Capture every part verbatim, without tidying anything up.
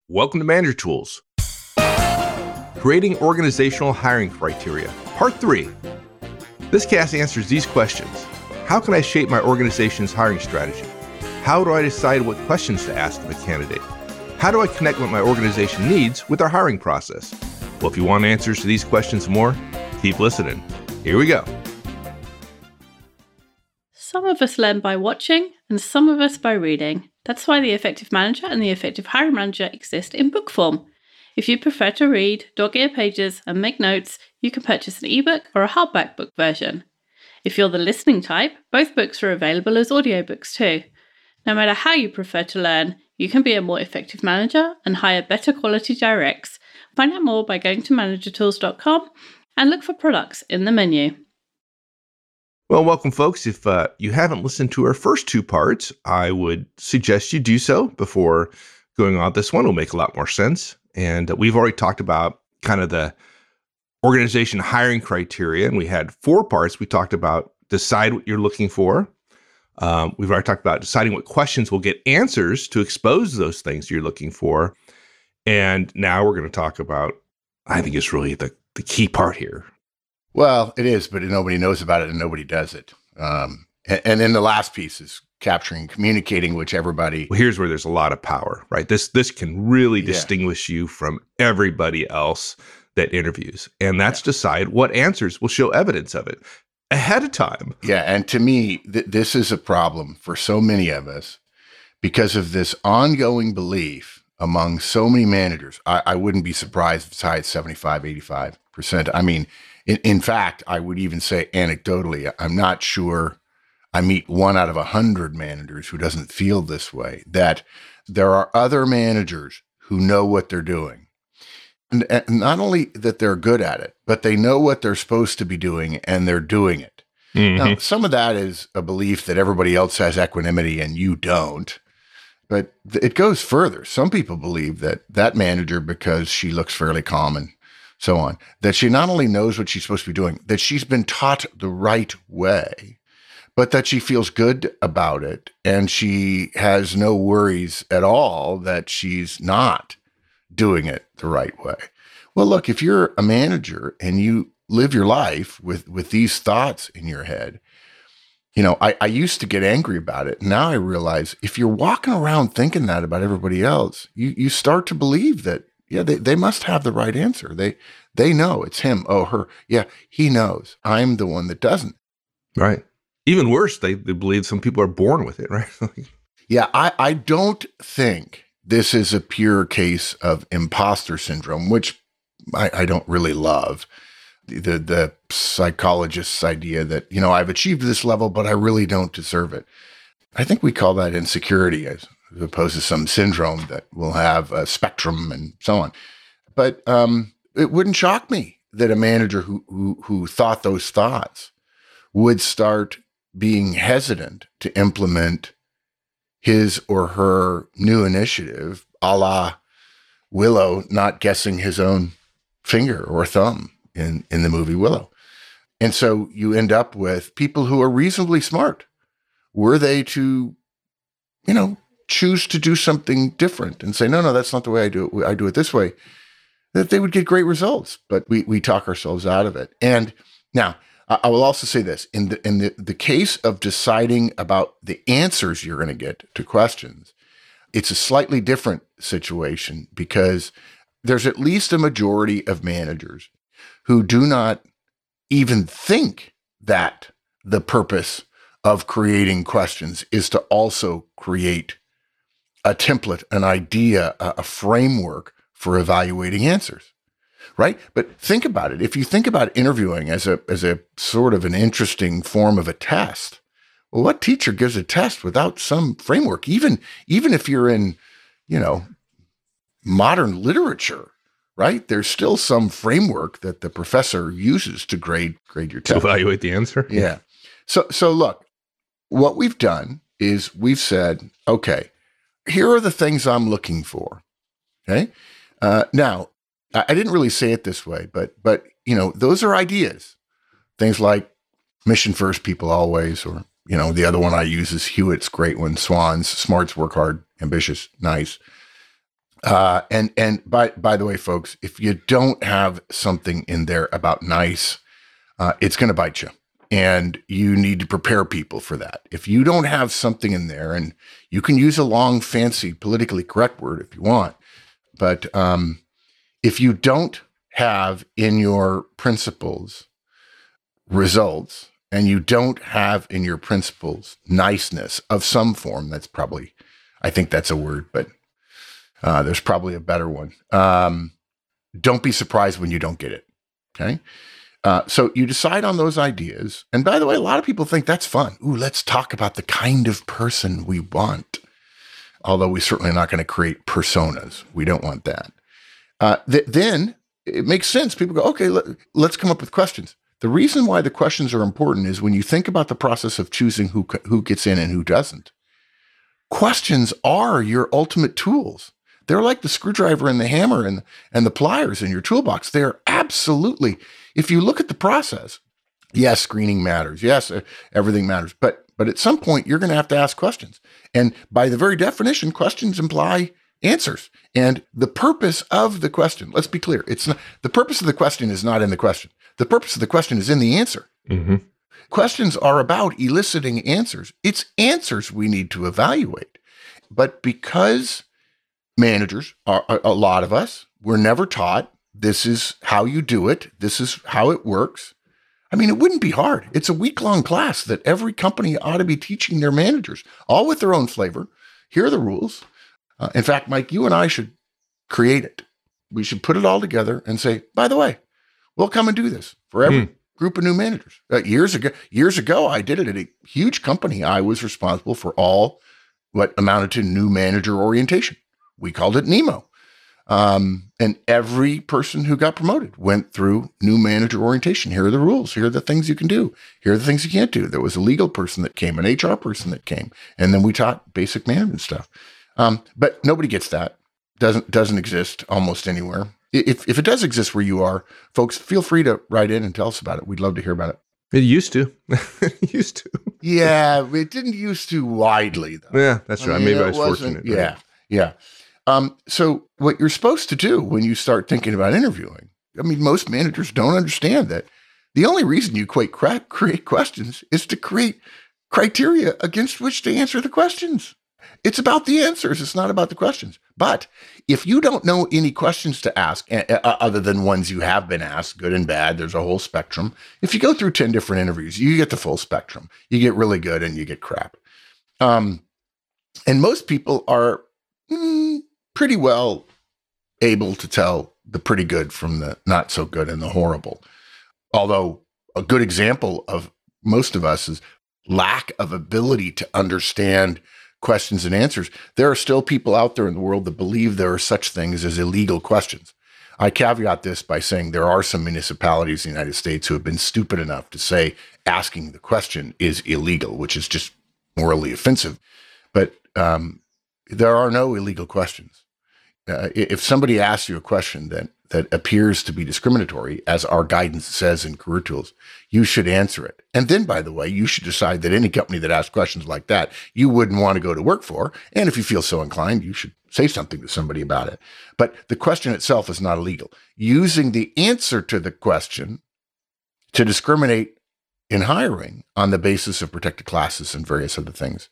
Welcome to Manager Tools. Creating Organizational Hiring Criteria, Part three. This cast answers these questions. How can I shape my organization's hiring strategy? How do I decide what questions to ask of a candidate? How do I connect what my organization needs with our hiring process? Well, if you want answers to these questions and more, keep listening. Here we go. Some of us learn by watching and some of us by reading. That's why the Effective Manager and the Effective Hiring Manager exist in book form. If you prefer to read, dog-ear pages, and make notes, you can purchase an ebook or a hardback book version. If you're the listening type, both books are available as audiobooks too. No matter how you prefer to learn, you can be a more effective manager and hire better quality directs. Find out more by going to manager tools dot com and look for products in the menu. Well, welcome, folks. If uh, you haven't listened to our first two parts, I would suggest you do so before going on this one. It'll make a lot more sense. And uh, we've already talked about kind of the organization hiring criteria, and we had four parts. We talked about decide what you're looking for. Um, we've already talked about deciding what questions will get answers to expose those things you're looking for. And now we're going to talk about, I think it's really the, the key part here. Well, it is, but nobody knows about it and nobody does it. Um, and, and then the last piece is capturing, communicating, which everybody... Well, here's where there's a lot of power, right? This this can really Yeah. distinguish you from everybody else that interviews. And that's Yeah. decide what answers will show evidence of it ahead of time. Yeah, and to me, th- this is a problem for so many of us because of this ongoing belief among so many managers. I, I wouldn't be surprised if it's high as seventy-five, eighty-five percent. I mean, in, in fact, I would even say anecdotally, I'm not sure I meet one out of a hundred managers who doesn't feel this way, that there are other managers who know what they're doing. And, and not only that they're good at it, but they know what they're supposed to be doing and they're doing it. Mhm. Now, some of that is a belief that everybody else has equanimity and you don't. But th- it goes further. Some people believe that that manager, because she looks fairly calm and so on, that she not only knows what she's supposed to be doing, that she's been taught the right way, but that she feels good about it and she has no worries at all that she's not doing it the right way. Well, look, if you're a manager and you live your life with, with these thoughts in your head, you know, I, I used to get angry about it. Now I realize if you're walking around thinking that about everybody else, you, you start to believe that, yeah, they, they must have the right answer. They, they know it's him. Oh, her. Yeah, he knows. I'm the one that doesn't. Right. Even worse, they, they believe some people are born with it, right? Yeah, I, I don't think this is a pure case of imposter syndrome, which I, I don't really love. The, the the psychologist's idea that, you know, I've achieved this level, but I really don't deserve it. I think we call that insecurity as opposed to some syndrome that will have a spectrum and so on. But um, it wouldn't shock me that a manager who, who who thought those thoughts would start being hesitant to implement his or her new initiative, a la Willow not guessing his own finger or thumb in, in the movie Willow. And so you end up with people who are reasonably smart. Were they to, you know, choose to do something different and say, no, no, that's not the way I do it. I do it this way, that they would get great results, but we, we talk ourselves out of it. And now I will also say this, in the, in the, the case of deciding about the answers you're going to get to questions, it's a slightly different situation because there's at least a majority of managers who do not even think that the purpose of creating questions is to also create a template, an idea, a, a framework for evaluating answers, right? But think about it. If you think about interviewing as a as a sort of an interesting form of a test, well, what teacher gives a test without some framework? Even even if you're in, you know, modern literature, right? There's still some framework that the professor uses to grade grade your To test. evaluate the answer. Yeah. So so look, what we've done is we've said, okay, here are the things I'm looking for. Okay. Uh, now, I I didn't really say it this way, but but you know, those are ideas. Things like mission first, people always, or you know, the other one I use is Hewitt's great one, Swans, smarts, work hard, ambitious, nice. Uh, and and by by the way, folks, if you don't have something in there about nice, uh, it's going to bite you, and you need to prepare people for that. If you don't have something in there, and you can use a long, fancy, politically correct word if you want, but um, if you don't have in your principles results, and you don't have in your principles niceness of some form, that's probably, I think that's a word, but uh, there's probably a better one. Um, don't be surprised when you don't get it. Okay. Uh, so you decide on those ideas. And by the way, a lot of people think that's fun. Ooh, let's talk about the kind of person we want. Although we're certainly not going to create personas. We don't want that. Uh, th- then it makes sense. People go, okay, let, let's come up with questions. The reason why the questions are important is when you think about the process of choosing who who gets in and who doesn't, questions are your ultimate tools. They're like the screwdriver and the hammer and, and the pliers in your toolbox. They're absolutely, if you look at the process, yes, screening matters. Yes, everything matters. But but at some point, you're going to have to ask questions. And by the very definition, questions imply answers. And the purpose of the question, let's be clear, it's not, the purpose of the question is not in the question. The purpose of the question is in the answer. Mm-hmm. Questions are about eliciting answers. It's answers we need to evaluate. But because managers, are, a lot of us, we're never taught this is how you do it. This is how it works. I mean, it wouldn't be hard. It's a week-long class that every company ought to be teaching their managers, all with their own flavor. Here are the rules. Uh, in fact, Mike, you and I should create it. We should put it all together and say, by the way, we'll come and do this for every mm. group of new managers. Uh, years ago, years ago, I did it at a huge company. I was responsible for all what amounted to new manager orientation. We called it NEMO. Um, and every person who got promoted went through new manager orientation. Here are the rules. Here are the things you can do. Here are the things you can't do. There was a legal person that came, an H R person that came, and then we taught basic management stuff. Um, but nobody gets that. Doesn't doesn't exist almost anywhere. If if it does exist where you are, folks, feel free to write in and tell us about it. We'd love to hear about it. It used to. It used to. Yeah, it didn't used to widely, though. Yeah, that's right. I mean, Maybe I was fortunate. Yeah, right? yeah. Um, so what you're supposed to do when you start thinking about interviewing, I mean, most managers don't understand that the only reason you create, create questions is to create criteria against which to answer the questions. It's about the answers. It's not about the questions. But if you don't know any questions to ask, uh, other than ones you have been asked, good and bad, there's a whole spectrum. If you go through ten different interviews, you get the full spectrum. You get really good and you get crap. Um, and most people are mm, pretty well able to tell the pretty good from the not so good and the horrible. Although a good example of most of us is lack of ability to understand questions and answers. There are still people out there in the world that believe there are such things as illegal questions. I caveat this by saying there are some municipalities in the United States who have been stupid enough to say asking the question is illegal, which is just morally offensive. But um, there are no illegal questions. Uh, if somebody asks you a question that that appears to be discriminatory, as our guidance says in Career Tools, you should answer it. And then, by the way, you should decide that any company that asks questions like that, you wouldn't want to go to work for. And if you feel so inclined, you should say something to somebody about it. But the question itself is not illegal. Using the answer to the question to discriminate in hiring on the basis of protected classes and various other things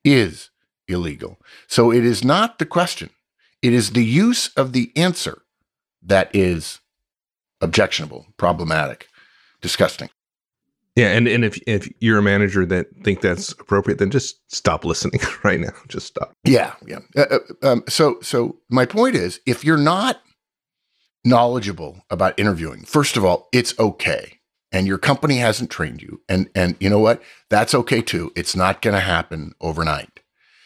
is illegal. So it is not the question. It is the use of the answer that is objectionable, problematic, disgusting. Yeah, and, and if if you're a manager that think that's appropriate, then just stop listening right now. Just stop. Yeah, yeah. Uh, um, so so my point is, if you're not knowledgeable about interviewing, first of all, it's okay. And your company hasn't trained you. And and you know what? That's okay too. It's not going to happen overnight.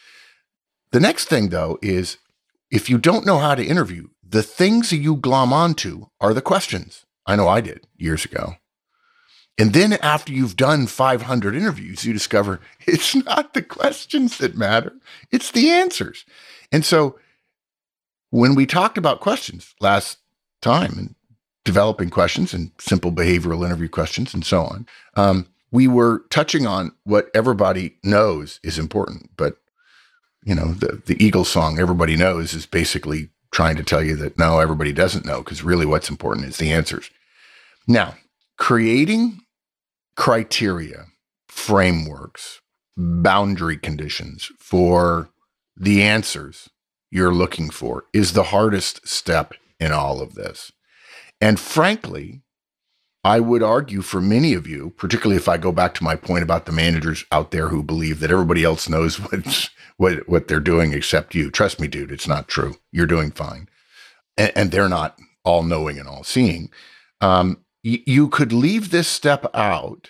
The next thing, though, is if you don't know how to interview, the things that you glom onto are the questions. I know I did years ago. And then after you've done five hundred interviews, you discover it's not the questions that matter. It's the answers. And so when we talked about questions last time and developing questions and simple behavioral interview questions and so on, um, we were touching on what everybody knows is important. But, you know, the, the Eagles song, everybody knows, is basically trying to tell you that no, everybody doesn't know, because really what's important is the answers. Now, creating criteria, frameworks, boundary conditions for the answers you're looking for is the hardest step in all of this. And frankly, I would argue for many of you, particularly if I go back to my point about the managers out there who believe that everybody else knows what what, what they're doing except you. Trust me, dude, it's not true. You're doing fine. And, and they're not all knowing and all seeing. Um, y- you could leave this step out.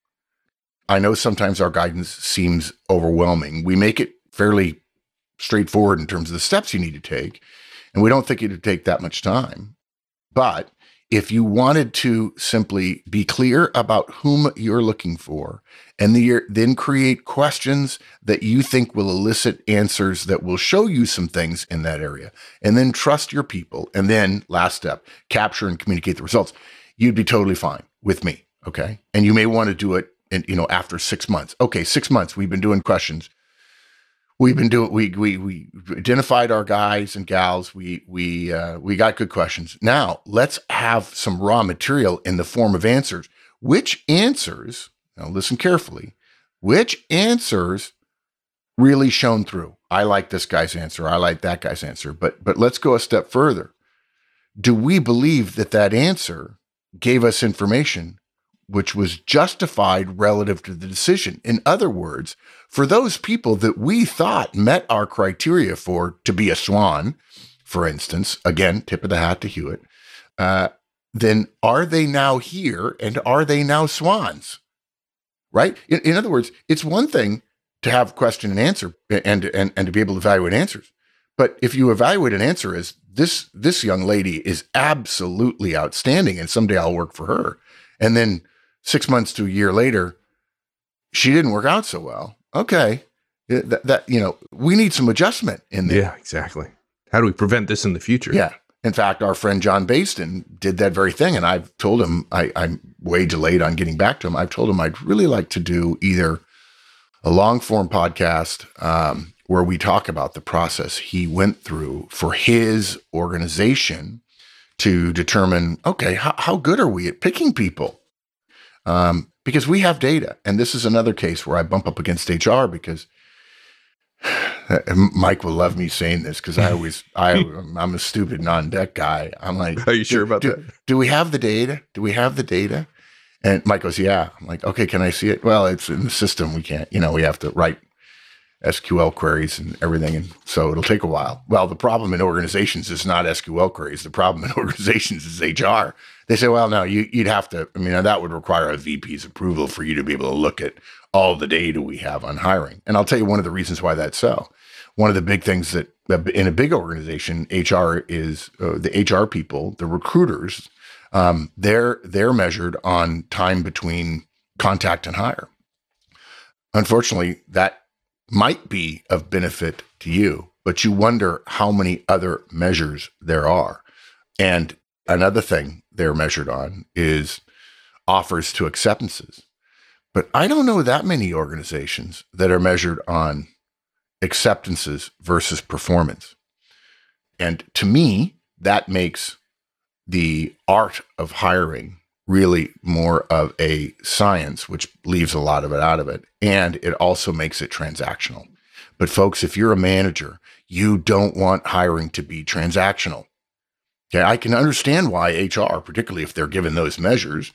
I know sometimes our guidance seems overwhelming. We make it fairly straightforward in terms of the steps you need to take, and we don't think it would take that much time. But if you wanted to simply be clear about whom you're looking for, and the, then create questions that you think will elicit answers that will show you some things in that area, and then trust your people, and then last step, capture and communicate the results, you'd be totally fine with me, okay? And you may want to do it, in, you know, after six months. Okay, six months, we've been doing questions. We've been doing. We we we identified our guys and gals. We we uh, we got good questions. Now let's have some raw material in the form of answers. Which answers? Now listen carefully. Which answers really shone through? I like this guy's answer. I like that guy's answer. But but let's go a step further. Do we believe that that answer gave us information which was justified relative to the decision? In other words, for those people that we thought met our criteria for to be a swan, for instance, again, tip of the hat to Hewitt, uh, then are they now here and are they now swans? Right? In, in other words, it's one thing to have question and answer and, and, and to be able to evaluate answers. But if you evaluate an answer as this, this young lady is absolutely outstanding and someday I'll work for her, and then six months to a year later, she didn't work out so well. Okay. That, that, you know, we need some adjustment in there. Yeah, exactly. How do we prevent this in the future? Yeah. In fact, our friend John Baston did that very thing. And I've told him, I, I'm way delayed on getting back to him. I've told him I'd really like to do either a long form podcast um, where we talk about the process he went through for his organization to determine, okay, how, how good are we at picking people? Um, because we have data. And this is another case where I bump up against H R because Mike will love me saying this because I always, I, I'm a stupid non-deck guy. I'm like, are you sure about do, that? Do we have the data? Do we have the data? And Mike goes, yeah. I'm like, okay, can I see it? Well, it's in the system. We can't, you know, we have to write S Q L queries and everything. And so it'll take a while. Well, the problem in organizations is not S Q L queries. The problem in organizations is H R. They say, well, no, you, you'd have to, I mean, that would require a V P's approval for you to be able to look at all the data we have on hiring. And I'll tell you one of the reasons why that's so. One of the big things that in a big organization, H R is uh, the H R people, the recruiters, um, they're, they're measured on time between contact and hire. Unfortunately, that might be of benefit to you, but you wonder how many other measures there are. And another thing they're measured on is offers to acceptances. But I don't know that many organizations that are measured on acceptances versus performance. And to me, that makes the art of hiring really more of a science, which leaves a lot of it out of it. And it also makes it transactional. But folks, if you're a manager, you don't want hiring to be transactional. Okay, I can understand why H R, particularly if they're given those measures,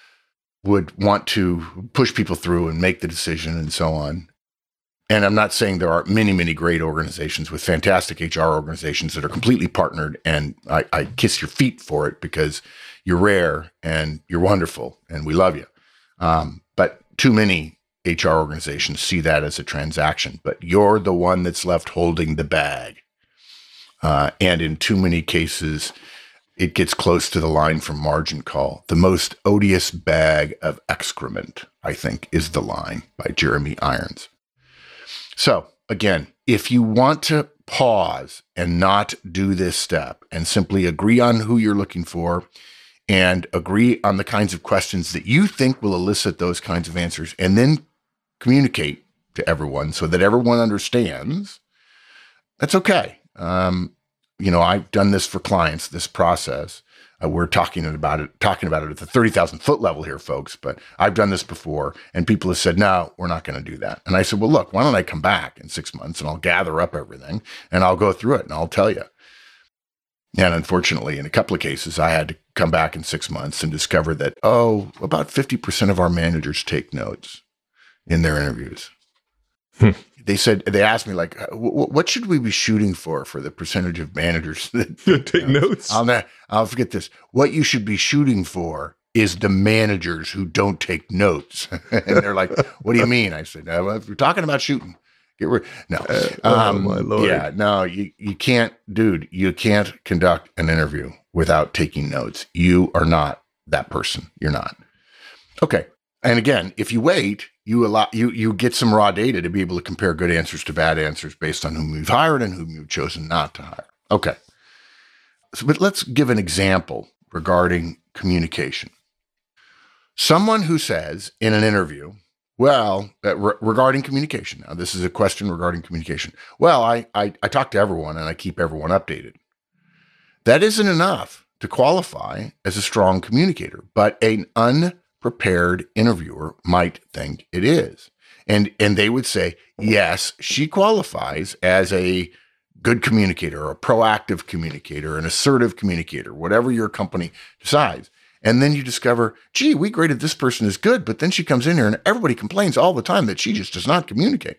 would want to push people through and make the decision and so on. And I'm not saying there are many, many great organizations with fantastic H R organizations that are completely partnered, and I, I kiss your feet for it because you're rare and you're wonderful and we love you. Um, but too many H R organizations see that as a transaction, but you're the one that's left holding the bag. Uh, and in too many cases, it gets close to the line from Margin Call. The most odious bag of excrement, I think, is the line by Jeremy Irons. So again, if you want to pause and not do this step and simply agree on who you're looking for and agree on the kinds of questions that you think will elicit those kinds of answers, and then communicate to everyone so that everyone understands, that's okay. Um, you know, I've done this for clients, this process. Uh, we're talking about it, talking about it at the thirty thousand foot level here, folks, but I've done this before and people have said, no, we're not going to do that. And I said, well, look, why don't I come back in six months and I'll gather up everything and I'll go through it and I'll tell you. And unfortunately, in a couple of cases, I had to come back in six months and discover that, oh, about fifty percent of our managers take notes in their interviews. Hmm. They said, they asked me, like, what should we be shooting for, for the percentage of managers that take you know, notes? I'll, ne- I'll forget this. What you should be shooting for is the managers who don't take notes. And they're like, what do you mean? I said, no, well, if you're talking about shooting, get rid. No. Uh, um, oh, my Lord. Yeah, no, you, you can't, dude, you can't conduct an interview without taking notes. You are not that person. You're not. Okay. And again, if you wait, you allow you you get some raw data to be able to compare good answers to bad answers based on whom you've hired and whom you've chosen not to hire. Okay. So, but let's give an example regarding communication. Someone who says in an interview, well, uh, re- regarding communication, now this is a question regarding communication. Well, I, I I talk to everyone and I keep everyone updated. That isn't enough to qualify as a strong communicator, but an un prepared interviewer might think it is. And and they would say, yes, she qualifies as a good communicator, or a proactive communicator, an assertive communicator, whatever your company decides. And then you discover, gee, we graded this person as good, but then she comes in here and everybody complains all the time that she just does not communicate.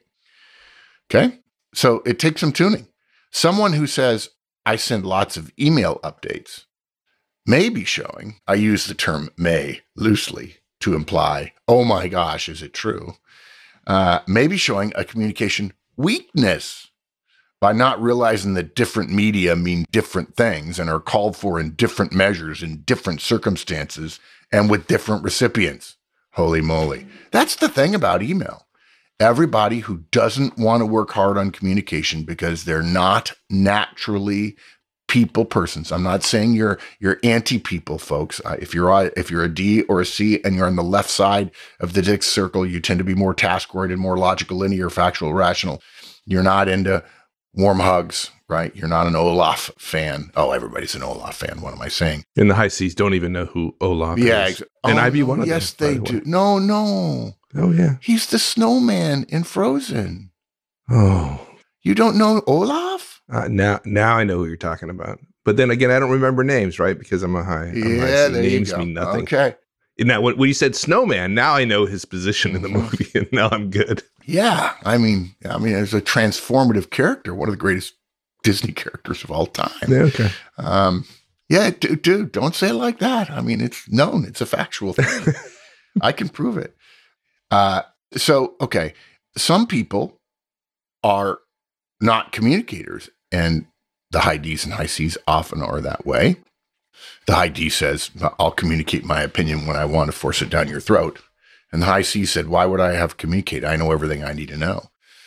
Okay? So it takes some tuning. Someone who says, I send lots of email updates, may be showing, I use the term may loosely to imply, oh my gosh, is it true? Uh, may be showing a communication weakness by not realizing that different media mean different things and are called for in different measures, in different circumstances, and with different recipients. Holy moly. That's the thing about email. Everybody who doesn't want to work hard on communication because they're not naturally people persons. I'm not saying you're you're anti-people, folks. Uh, if you're a, if you're a D or a C and you're on the left side of the Dick circle, you tend to be more task-oriented, more logical, linear, factual, rational. You're not into warm hugs, right? You're not an Olaf fan. Oh, everybody's an Olaf fan. What am I saying? In the high seas, don't even know who Olaf yeah, is. Ex- and oh, I be one of yes, them. Yes, they do. Way. No, no. Oh, yeah. He's the snowman in Frozen. Oh. You don't know Olaf? Uh, now, now I know who you're talking about. But then again, I don't remember names, right? Because I'm a high. I'm yeah, high there names you go. mean nothing. Okay. Now, when, when you said snowman, now I know his position in the movie, and now I'm good. Yeah, I mean, I mean, as a transformative character, one of the greatest Disney characters of all time. Yeah, okay. Um, yeah, dude, dude, don't say it like that. I mean, it's known. It's a factual thing. I can prove it. Uh, so, okay, some people are not communicators, and the high D's and high C's often are that way. The high D says, I'll communicate my opinion when I want to force it down your throat. And the high C said, why would I have to communicate? I know everything I need to know.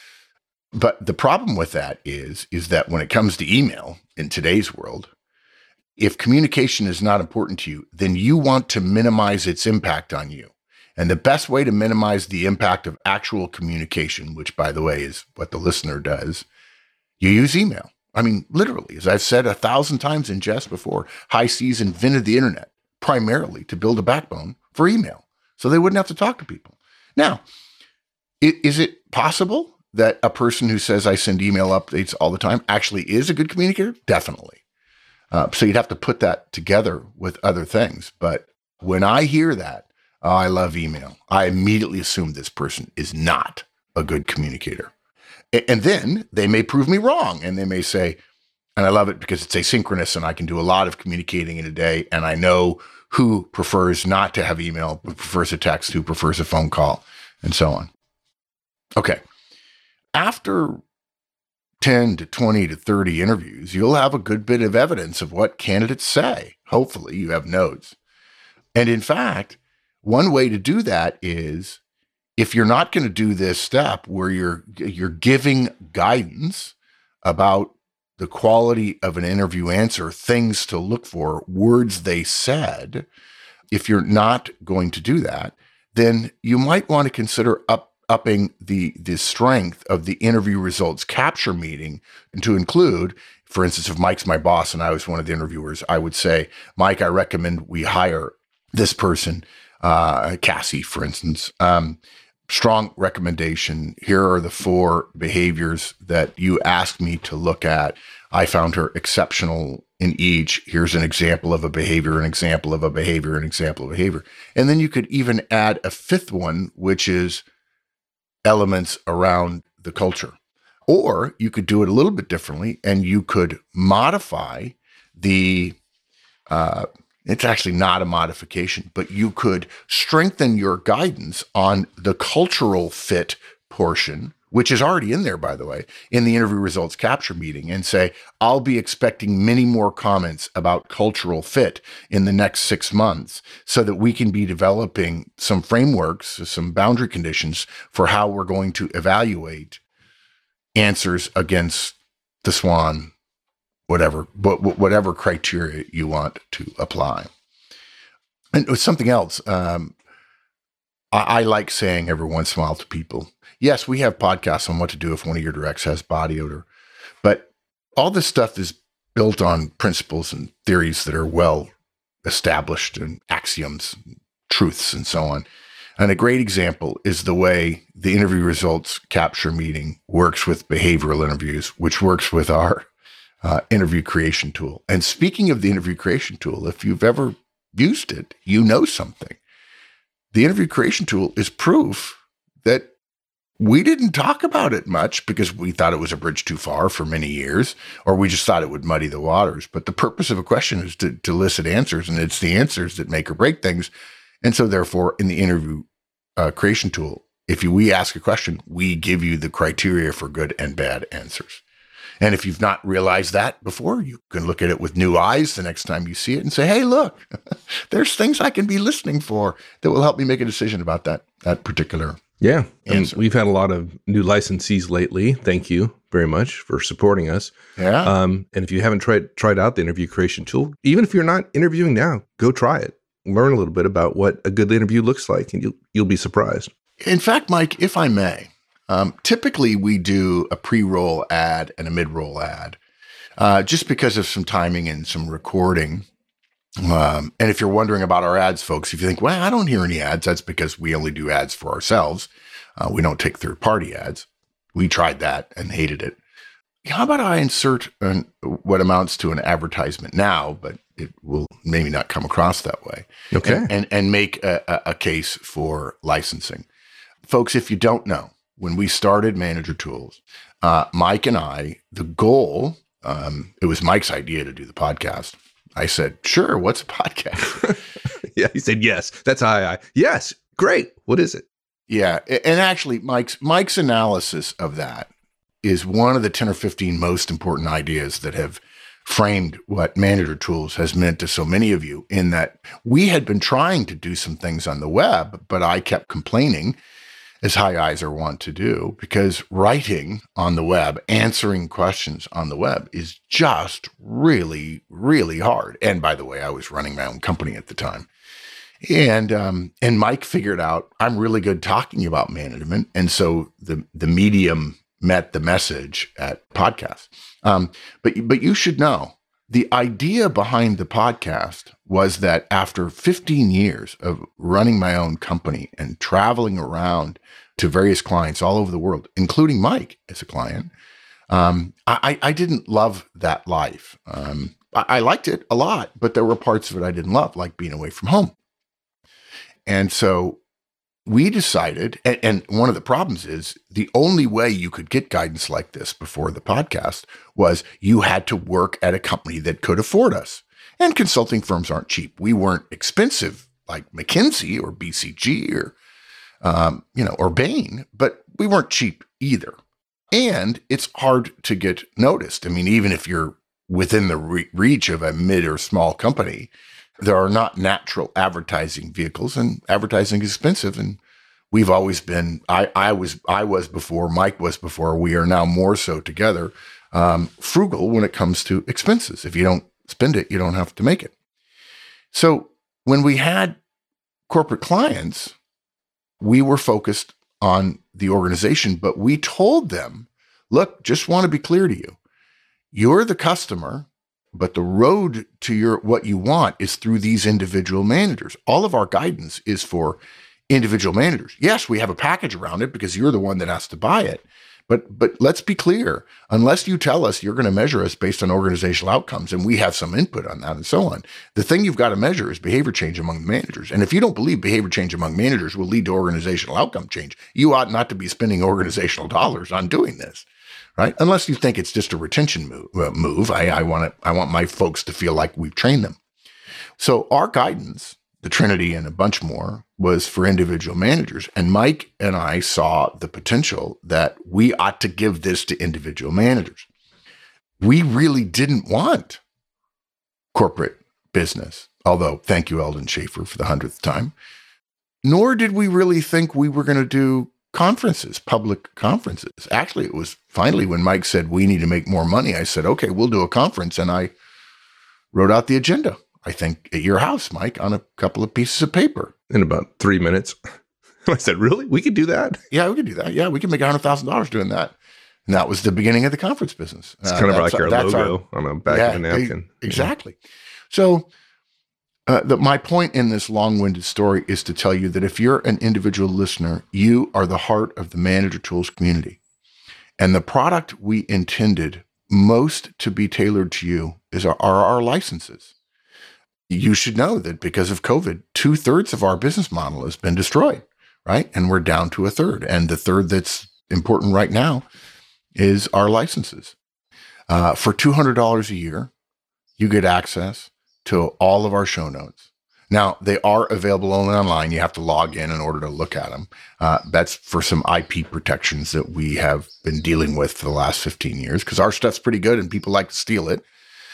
But the problem with that is, is that when it comes to email in today's world, if communication is not important to you, then you want to minimize its impact on you. And the best way to minimize the impact of actual communication, which, by the way, is what the listener does, you use email. I mean, literally, as I've said a thousand times in jest before, high C's invented the internet primarily to build a backbone for email, so they wouldn't have to talk to people. Now, is it possible that a person who says I send email updates all the time actually is a good communicator? Definitely. Uh, so you'd have to put that together with other things. But when I hear that, oh, I love email, I immediately assume this person is not a good communicator. And then they may prove me wrong, and they may say, and I love it because it's asynchronous and I can do a lot of communicating in a day, and I know who prefers not to have email, who prefers a text, who prefers a phone call, and so on. Okay. After ten to twenty to thirty interviews, you'll have a good bit of evidence of what candidates say. Hopefully you have notes. And in fact, one way to do that is, if you're not going to do this step where you're you're giving guidance about the quality of an interview answer, things to look for, words they said, if you're not going to do that, then you might want to consider up, upping the, the strength of the interview results capture meeting and to include For instance, if Mike's my boss and I was one of the interviewers, I would say, Mike, I recommend we hire this person, uh, Cassie, for instance. Um, strong recommendation. Here are the four behaviors that you asked me to look at. I found her exceptional in each. Here's an example of a behavior, an example of a behavior, an example of behavior. And then you could even add a fifth one, which is elements around the culture. Or you could do it a little bit differently, and you could modify the, uh, it's actually not a modification, but you could strengthen your guidance on the cultural fit portion, which is already in there, by the way, in the interview results capture meeting, and say, I'll be expecting many more comments about cultural fit in the next six months so that we can be developing some frameworks, some boundary conditions for how we're going to evaluate answers against the SWAN, whatever, whatever criteria you want to apply. And with something else, um, I, I like saying every once in a while to people, yes, we have podcasts on what to do if one of your directs has body odor, but all this stuff is built on principles and theories that are well established and axioms, and truths, and so on. And a great example is the way the interview results capture meeting works with behavioral interviews, which works with our uh, interview creation tool. And speaking of the interview creation tool, if you've ever used it, you know something. The interview creation tool is proof that we didn't talk about it much because we thought it was a bridge too far for many years, or we just thought it would muddy the waters. But the purpose of a question is to, to elicit answers, and it's the answers that make or break things. And so therefore, in the interview uh, creation tool, if you, we ask a question, we give you the criteria for good and bad answers. And if you've not realized that before, you can look at it with new eyes the next time you see it and say, hey, look, there's things I can be listening for that will help me make a decision about that, that particular Yeah. And answer. we've had a lot of new licensees lately. Thank you very much for supporting us. Yeah. Um, and if you haven't tried tried out the interview creation tool, even if you're not interviewing now, go try it. Learn a little bit about what a good interview looks like, and you'll, you'll be surprised. In fact, Mike, if I may, um, typically we do a pre-roll ad and a mid-roll ad, uh, just because of some timing and some recording. Um, and if you're wondering about our ads, folks, if you think, well, I don't hear any ads, that's because we only do ads for ourselves. Uh, we don't take third-party ads. We tried that and hated it. How about I insert an, what amounts to an advertisement now, but it will maybe not come across that way. Okay. And, and, and make a, a case for licensing. Folks, if you don't know, when we started Manager Tools, uh, Mike and I, the goal, um, it was Mike's idea to do the podcast. I said, sure, what's a podcast? Yeah, he said, yes. That's how I, yes, great. What is it? Yeah. And actually, Mike's Mike's analysis of that is one of the ten or fifteen most important ideas that have framed what Manager Tools has meant to so many of you, in that we had been trying to do some things on the web, but I kept complaining, as high eyes are wont to do, because writing on the web, answering questions on the web is just really, really hard. And by the way, I was running my own company at the time. And um, and Mike figured out I'm really good talking about management. And so the, the medium met the message at podcasts. Um, but, but you should know, the idea behind the podcast was that after fifteen years of running my own company and traveling around to various clients all over the world, including Mike as a client, um, I, I didn't love that life. Um, I, I liked it a lot, but there were parts of it I didn't love, like being away from home. And so we decided, and, and one of the problems is the only way you could get guidance like this before the podcast was you had to work at a company that could afford us. And consulting firms aren't cheap. We weren't expensive like McKinsey or B C G or, um, you know, or Bain, but we weren't cheap either. And it's hard to get noticed. I mean, even if you're within the re- reach of a mid or small company, there are not natural advertising vehicles, and advertising is expensive. And we've always been, I, I was, I was before, Mike was before, we are now more so together, um, frugal when it comes to expenses. If you don't spend it, you don't have to make it. So when we had corporate clients, we were focused on the organization, but we told them, look, just want to be clear to you. You're the customer, but the road to your what you want is through these individual managers. All of our guidance is for individual managers. Yes, we have a package around it because you're the one that has to buy it. But but let's be clear, unless you tell us you're going to measure us based on organizational outcomes and we have some input on that and so on, the thing you've got to measure is behavior change among the managers. And if you don't believe behavior change among managers will lead to organizational outcome change, you ought not to be spending organizational dollars on doing this. Right? Unless you think it's just a retention move. Uh, move. I, I want it, I want my folks to feel like we've trained them. So our guidance, the Trinity and a bunch more, was for individual managers. And Mike and I saw the potential that we ought to give this to individual managers. We really didn't want corporate business, although thank you, Eldon Schaefer, for the hundredth time. Nor did we really think we were going to do conferences, public conferences. Actually, it was finally when Mike said, we need to make more money. I said, okay, we'll do a conference. And I wrote out the agenda, I think at your house, Mike, on a couple of pieces of paper. In about three minutes. I said, really? We could do that? Yeah, we could do that. Yeah, we could make one hundred thousand dollars doing that. And that was the beginning of the conference business. It's kind uh, of like our logo our, on the back yeah, of a napkin. Exactly. Yeah. So Uh, the, my point in this long-winded story is to tell you that if you're an individual listener, you are the heart of the Manager Tools community. And the product we intended most to be tailored to you is our, are our licenses. You should know that because of COVID, two-thirds of our business model has been destroyed, right? And we're down to a third. And the third that's important right now is our licenses. Uh, for two hundred dollars a year, you get access to all of our show notes. Now, they are available only online. You have to log in in order to look at them. Uh, that's for some I P protections that we have been dealing with for the last fifteen years because our stuff's pretty good and people like to steal it.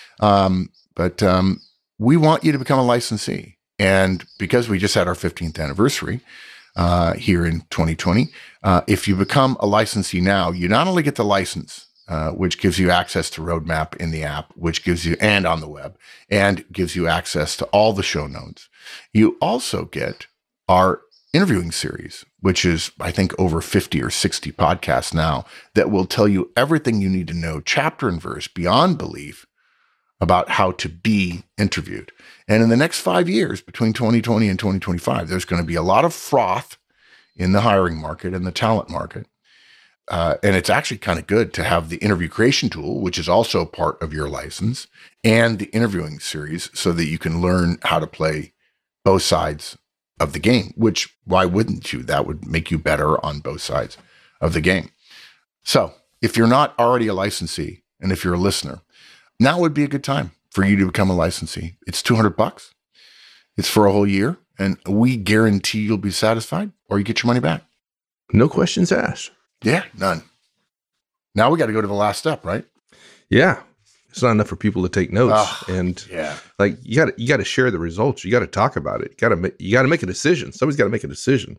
Um, but um, we want you to become a licensee. And because we just had our fifteenth anniversary uh, here in twenty twenty, uh, if you become a licensee now, you not only get the license, Uh, which gives you access to Roadmap in the app, which gives you, and on the web, and gives you access to all the show notes. You also get our interviewing series, which is, I think, over fifty or sixty podcasts now that will tell you everything you need to know, chapter and verse, beyond belief, about how to be interviewed. And in the next five years, between twenty twenty and twenty twenty-five, there's going to be a lot of froth in the hiring market and the talent market. Uh, and it's actually kind of good to have the interview creation tool, which is also part of your license, and the interviewing series so that you can learn how to play both sides of the game, which why wouldn't you? That would make you better on both sides of the game. So if you're not already a licensee, and if you're a listener, now would be a good time for you to become a licensee. It's two hundred bucks. It's for a whole year, and we guarantee you'll be satisfied or you get your money back. No questions asked. Yeah, none. Now we got to go to the last step, right? Yeah. It's not enough for people to take notes. Oh, and yeah. like you got to you got to share the results. You got to talk about it. You got to make you got to make a decision. Somebody's got to make a decision.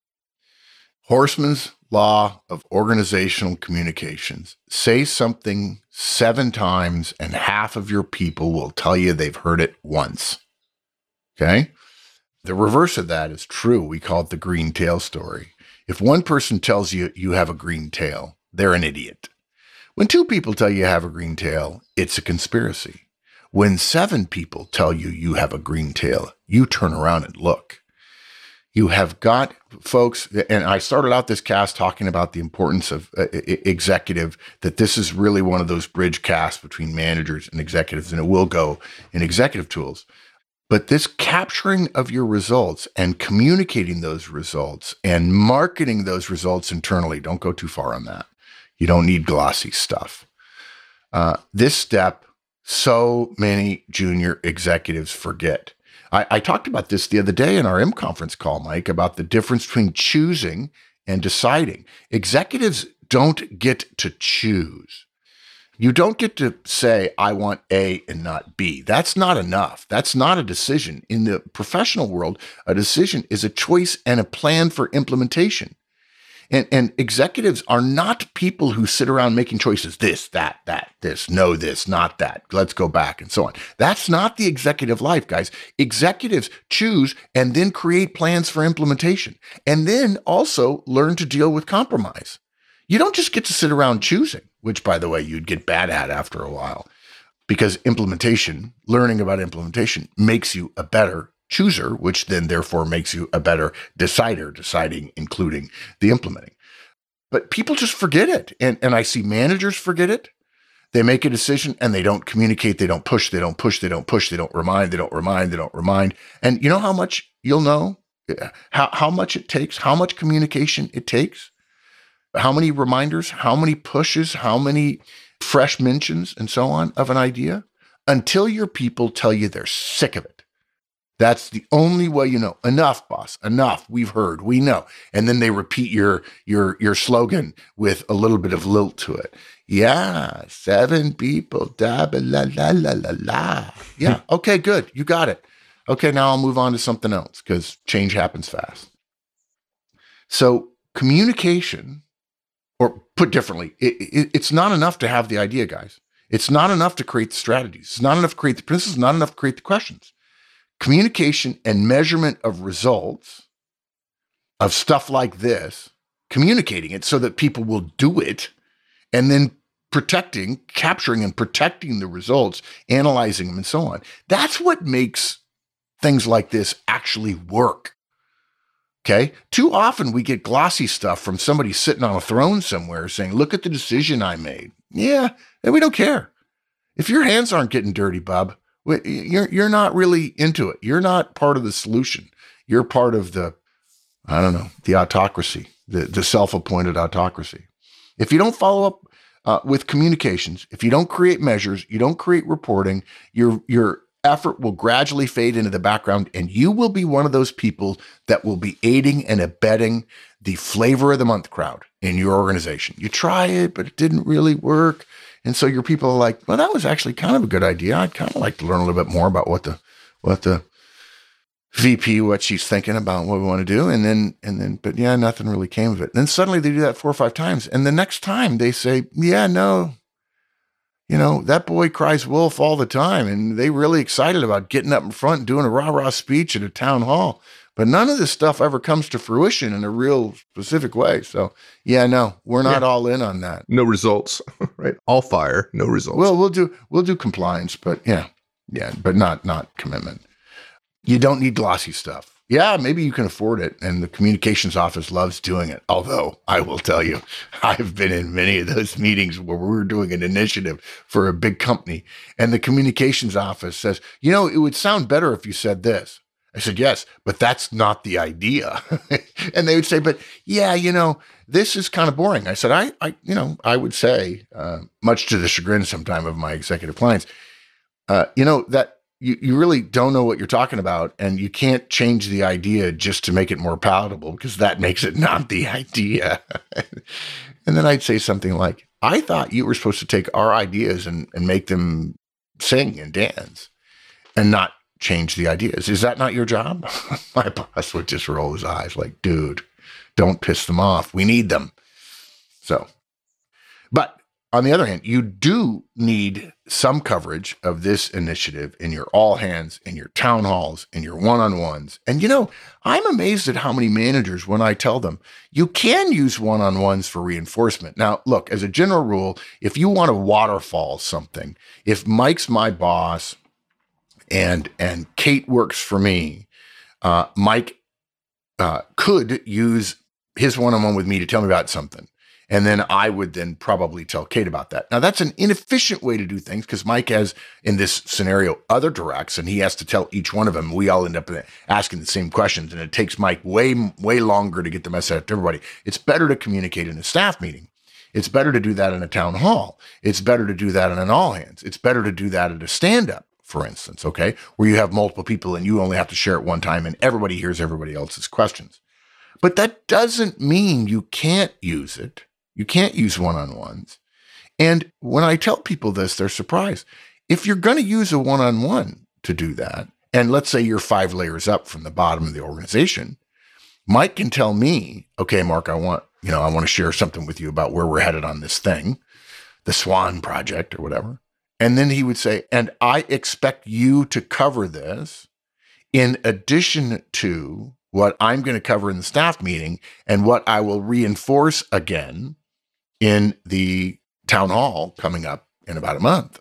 Horstman's law of organizational communications. Say something seven times and half of your people will tell you they've heard it once. Okay? The reverse of that is true. We call it the green tail story. If one person tells you you have a green tail, they're an idiot. When two people tell you you have a green tail, it's a conspiracy. When seven people tell you you have a green tail, you turn around and look. You have got, folks, and I started out this cast talking about the importance of uh, executive, that this is really one of those bridge casts between managers and executives, and it will go in executive tools. But this capturing of your results and communicating those results and marketing those results internally, don't go too far on that. You don't need glossy stuff. Uh, this step, so many junior executives forget. I, I talked about this the other day in our M conference call, Mike, about the difference between choosing and deciding. Executives don't get to choose. You don't get to say, I want A and not B. That's not enough. That's not a decision. In the professional world, a decision is a choice and a plan for implementation. And, and executives are not people who sit around making choices, this, that, that, this, no, this, not that, let's go back, and so on. That's not the executive life, guys. Executives choose and then create plans for implementation, and then also learn to deal with compromise. You don't just get to sit around choosing, which, by the way, you'd get bad at after a while, because implementation, learning about implementation makes you a better chooser, which then therefore makes you a better decider, deciding, including the implementing. But people just forget it. And, and I see managers forget it. They make a decision and they don't communicate. They don't push. They don't push. They don't push. They don't remind. They don't remind. They don't remind. And you know how much you'll know? How, how much it takes? How much communication it takes? How many reminders? How many pushes? How many fresh mentions and so on of an idea? Until your people tell you they're sick of it. That's the only way you know. Enough, boss. Enough. We've heard. We know. And then they repeat your your your slogan with a little bit of lilt to it. Yeah, seven people. Da, ba, la, la, la, la, la. Yeah. Okay, good. You got it. Okay, now I'll move on to something else because change happens fast. So communication, or put differently, it, it, it's not enough to have the idea, guys. It's not enough to create the strategies. It's not enough to create the principles. It's not enough to create the questions. Communication and measurement of results of stuff like this, communicating it so that people will do it, and then protecting, capturing and protecting the results, analyzing them and so on. That's what makes things like this actually work. Okay. Too often we get glossy stuff from somebody sitting on a throne somewhere saying, look at the decision I made. Yeah. And we don't care. If your hands aren't getting dirty, bub, you're, you're not really into it. You're not part of the solution. You're part of the, I don't know, the autocracy, the, the self-appointed autocracy. If you don't follow up uh, with communications, if you don't create measures, you don't create reporting, your, your effort will gradually fade into the background, and you will be one of those people that will be aiding and abetting the flavor of the month crowd in your organization. You try it, but it didn't really work. And so your people are like, well, that was actually kind of a good idea. I'd kind of like to learn a little bit more about what the, what the V P, what she's thinking about, what we want to do. And then, and then, but yeah, nothing really came of it. And then suddenly they do that four or five times. And the next time they say, yeah, no, you know, that boy cries wolf all the time. And they really excited about getting up in front and doing a rah-rah speech at a town hall. But none of this stuff ever comes to fruition in a real specific way. So yeah, no, we're not yeah. all in on that. No results, right? All fire, no results. Well, we'll do, we'll do compliance, but yeah, yeah, but not, not commitment. You don't need glossy stuff. Yeah, maybe you can afford it. And the communications office loves doing it. Although I will tell you, I've been in many of those meetings where we were doing an initiative for a big company. And the communications office says, you know, it would sound better if you said this. I said, yes, but that's not the idea. And they would say, but yeah, you know, this is kind of boring. I said, I, I you know, I would say, uh, much to the chagrin sometime of my executive clients, uh, you know, that you, you really don't know what you're talking about, and you can't change the idea just to make it more palatable, because that makes it not the idea. And then I'd say something like, I thought you were supposed to take our ideas and, and make them sing and dance and not change the ideas. Is that not your job? My boss would just roll his eyes like, dude, don't piss them off. We need them. So, but on the other hand, you do need some coverage of this initiative in your all hands, in your town halls, in your one-on-ones. And you know, I'm amazed at how many managers, when I tell them, you can use one-on-ones for reinforcement. Now, look, as a general rule, if you want to waterfall something, if Mike's my boss, And and Kate works for me, uh, Mike uh, could use his one-on-one with me to tell me about something. And then I would then probably tell Kate about that. Now, that's an inefficient way to do things, because Mike has, in this scenario, other directs, and he has to tell each one of them. We all end up asking the same questions, and it takes Mike way, way longer to get the message out to everybody. It's better to communicate in a staff meeting. It's better to do that in a town hall. It's better to do that in an all-hands. It's better to do that at a stand-up, for instance, okay, where you have multiple people and you only have to share at one time and everybody hears everybody else's questions. But that doesn't mean you can't use it. You can't use one-on-ones. And when I tell people this, they're surprised. If you're going to use a one-on-one to do that, and let's say you're five layers up from the bottom of the organization, Mike can tell me, okay, Mark, I want, you know, I want to share something with you about where we're headed on this thing, the SWAN project or whatever. And then he would say, and I expect you to cover this in addition to what I'm going to cover in the staff meeting and what I will reinforce again in the town hall coming up in about a month.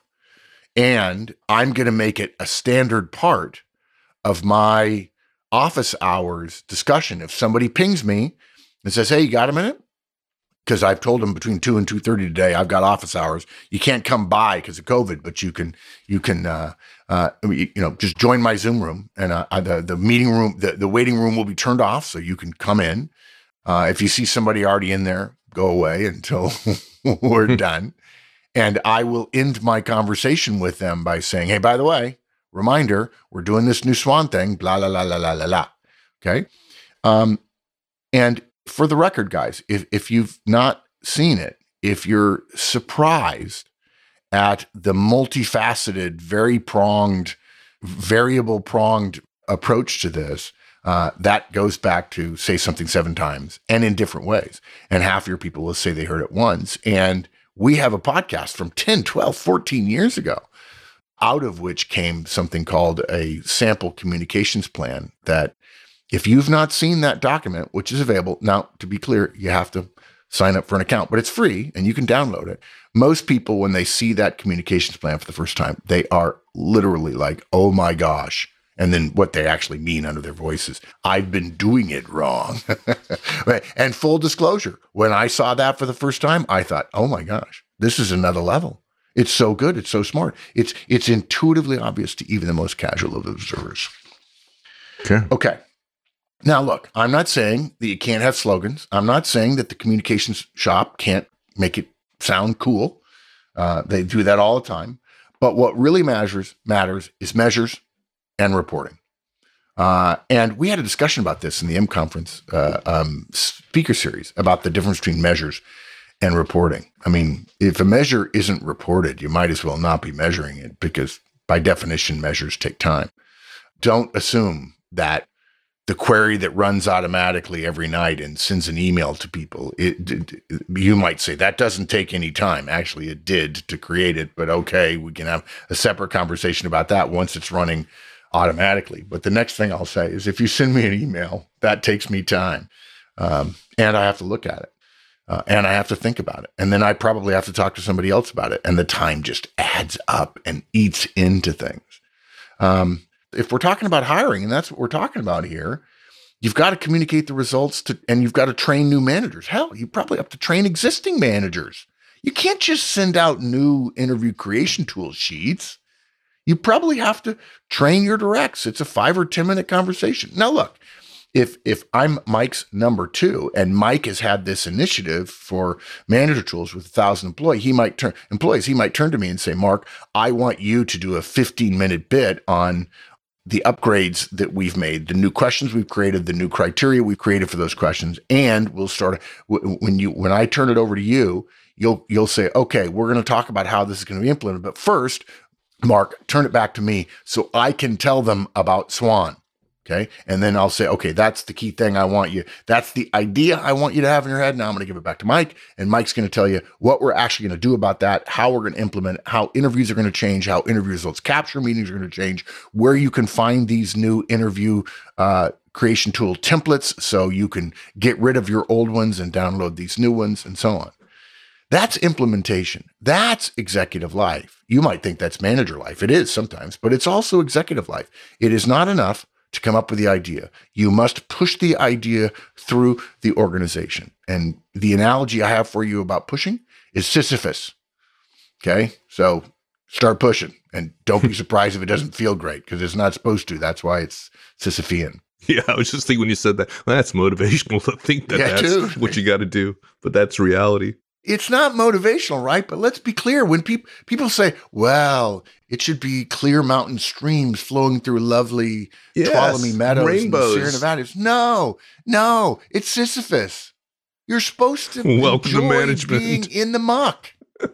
And I'm going to make it a standard part of my office hours discussion. If somebody pings me and says, hey, you got a minute? Because I've told them between two and two thirty today, I've got office hours. You can't come by because of COVID, but you can, you can, uh, uh, you, you know, just join my Zoom room, and uh, the the meeting room, the, the waiting room will be turned off, so you can come in. Uh, if you see somebody already in there, go away until we're done, and I will end my conversation with them by saying, "Hey, by the way, reminder, we're doing this new Swan thing." Blah la la la la la la. Okay, um, and. For the record, guys, if, if you've not seen it, if you're surprised at the multifaceted, very pronged, variable pronged approach to this, uh, that goes back to say something seven times and in different ways. And half your people will say they heard it once. And we have a podcast from ten, twelve, fourteen years ago, out of which came something called a sample communications plan that if you've not seen that document, which is available, now, to be clear, you have to sign up for an account, but it's free and you can download it. Most people, when they see that communications plan for the first time, they are literally like, oh my gosh. And then what they actually mean under their voices, I've been doing it wrong. And full disclosure, when I saw that for the first time, I thought, oh my gosh, this is another level. It's so good. It's so smart. It's, it's intuitively obvious to even the most casual of observers. Okay. Okay. Now, look, I'm not saying that you can't have slogans. I'm not saying that the communications shop can't make it sound cool. Uh, they do that all the time. But what really matters matters is measures and reporting. Uh, and we had a discussion about this in the M Conference uh, um, speaker series about the difference between measures and reporting. I mean, if a measure isn't reported, you might as well not be measuring it because by definition, measures take time. Don't assume that the query that runs automatically every night and sends an email to people, it, it, you might say that doesn't take any time. Actually, it did to create it, but okay, we can have a separate conversation about that once it's running automatically. But the next thing I'll say is if you send me an email, that takes me time. Um, and I have to look at it. Uh, and I have to think about it. And then I probably have to talk to somebody else about it. And the time just adds up and eats into things. Um, If we're talking about hiring, and that's what we're talking about here, you've got to communicate the results to, and you've got to train new managers. Hell, you probably have to train existing managers. You can't just send out new interview creation tool sheets. You probably have to train your directs. It's a five or ten minute conversation. Now, look, if if I'm Mike's number two, and Mike has had this initiative for manager tools with a thousand employee, he might turn employees. He might turn to me and say, "Mark, I want you to do a fifteen minute bit on the upgrades that we've made, the new questions we've created, the new criteria we've created for those questions. And we'll start when you, when I turn it over to you, you'll, you'll say, okay, we're going to talk about how this is going to be implemented. But first, Mark, turn it back to me so I can tell them about Swan. Okay. And then I'll say, okay, that's the key thing I want you. That's the idea I want you to have in your head. Now I'm going to give it back to Mike, and Mike's going to tell you what we're actually going to do about that, how we're going to implement it, how interviews are going to change, how interview results capture meetings are going to change, where you can find these new interview uh, creation tool templates so you can get rid of your old ones and download these new ones and so on. That's implementation. That's executive life. You might think that's manager life. It is sometimes, but it's also executive life. It is not enough to come up with the idea. You must push the idea through the organization. And the analogy I have for you about pushing is Sisyphus. Okay. So start pushing, and don't be surprised if it doesn't feel great, because it's not supposed to. That's why it's Sisyphean. Yeah. I was just thinking when you said that, well, that's motivational to think that Yeah, that's too. what you got to do, but that's reality. It's not motivational, right? But let's be clear. When people people say, well, it should be clear mountain streams flowing through lovely Yes, Tuolumne meadows rainbows. and the Sierra Nevadas. No, no, it's Sisyphus. You're supposed to Welcome to enjoy management. being in the muck.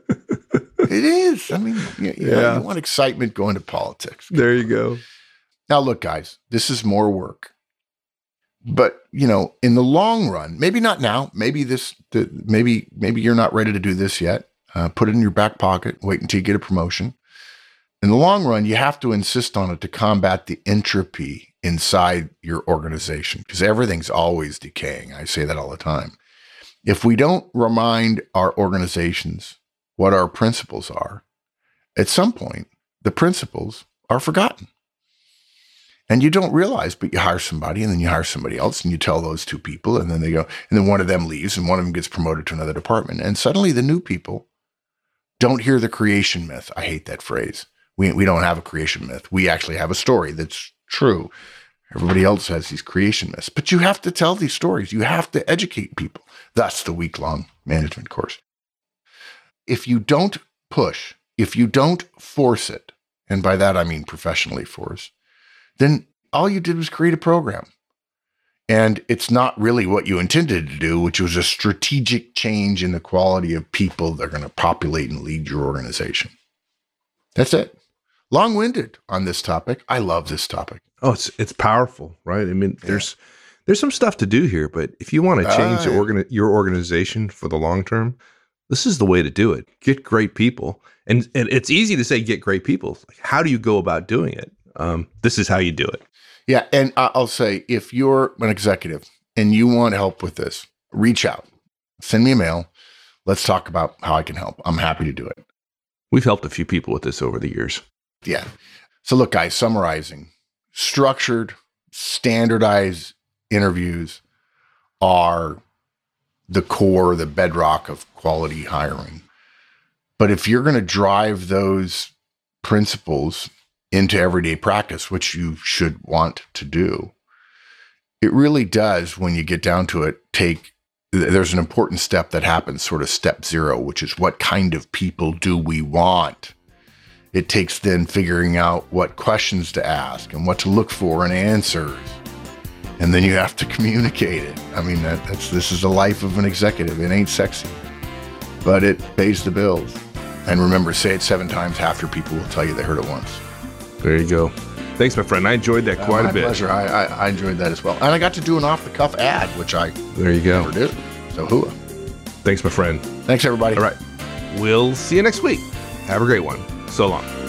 It is. I mean, you, you, know, Yeah. you want excitement going to politics. There you go. Now, look, guys, this is more work. But, you know, in the long run, maybe not now, maybe this, the, maybe, maybe you're not ready to do this yet. Uh, put it in your back pocket, wait until you get a promotion. In the long run, you have to insist on it to combat the entropy inside your organization, because everything's always decaying. I say that all the time. If we don't remind our organizations what our principles are, at some point, the principles are forgotten. And you don't realize, but you hire somebody and then you hire somebody else and you tell those two people and then they go, and then one of them leaves and one of them gets promoted to another department. And suddenly the new people don't hear the creation myth. I hate that phrase. We, we don't have a creation myth. We actually have a story that's true. Everybody else has these creation myths, but you have to tell these stories. You have to educate people. That's the week-long management course. If you don't push, if you don't force it, and by that I mean professionally force, then all you did was create a program. And it's not really what you intended to do, which was a strategic change in the quality of people that are going to populate and lead your organization. That's it. Long-winded on this topic. I love this topic. Oh, it's it's powerful, right? I mean, yeah. there's there's some stuff to do here, but if you want to change uh, the organ- your organization for the long term, this is the way to do it. Get great people. And, and it's easy to say get great people. Like, how do you go about doing it? Um, this is how you do it. Yeah. And I'll say, if you're an executive and you want help with this, reach out, send me a mail. Let's talk about how I can help. I'm happy to do it. We've helped a few people with this over the years. Yeah. So look, guys, summarizing, structured, standardized interviews are the core, the bedrock of quality hiring. But if you're going to drive those principles into everyday practice, which you should want to do, it really does, when you get down to it, take, there's an important step that happens, sort of step zero, which is what kind of people do we want? It takes then figuring out what questions to ask and what to look for in answers. And then you have to communicate it. I mean, that, that's this is the life of an executive. It ain't sexy, but it pays the bills. And remember, say it seven times. Half your people will tell you they heard it once. There you go. Thanks, my friend. I enjoyed that quite uh, a bit. My pleasure. I, I, I enjoyed that as well. And I got to do an off-the-cuff ad, which I there you go. never did. So hooah. Thanks, my friend. Thanks, everybody. All right. We'll see you next week. Have a great one. So long.